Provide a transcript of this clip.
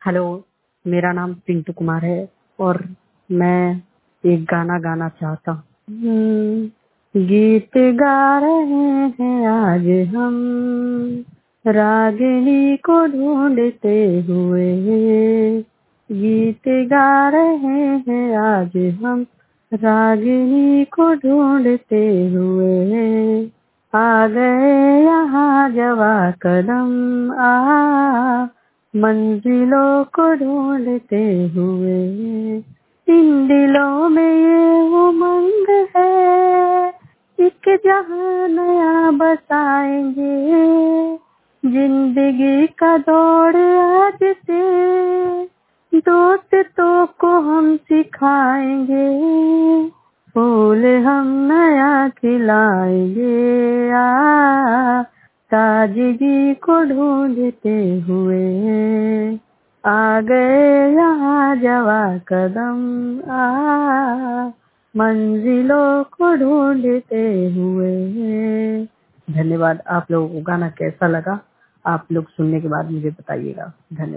Hello, मेरा नाम पिंटू कुमार है और मैं एक गाना गाना चाहता हूँ। गीत गा रहे हैं आज हम रागिनी को ढूंढते हुए। गीत गा रहे हैं आज हम रागिनी को ढूंढते हुए। आ गए यहाँ जवा कदम मंजिलों को ढूंढते हुए। इन दिलों में ये उमंग है, एक जहां नया बसाएंगे। जिंदगी का दौड़ आज से दोस्तों को हम सिखाएंगे। फूल हम नया खिलाएंगे ताजगी को ढूंढते हुए। आ गए यहाँ जवा कदम मंजिलों को ढूंढते हुए। धन्यवाद। आप लोगों को गाना कैसा लगा, आप लोग सुनने के बाद मुझे बताइएगा। धन्यवाद।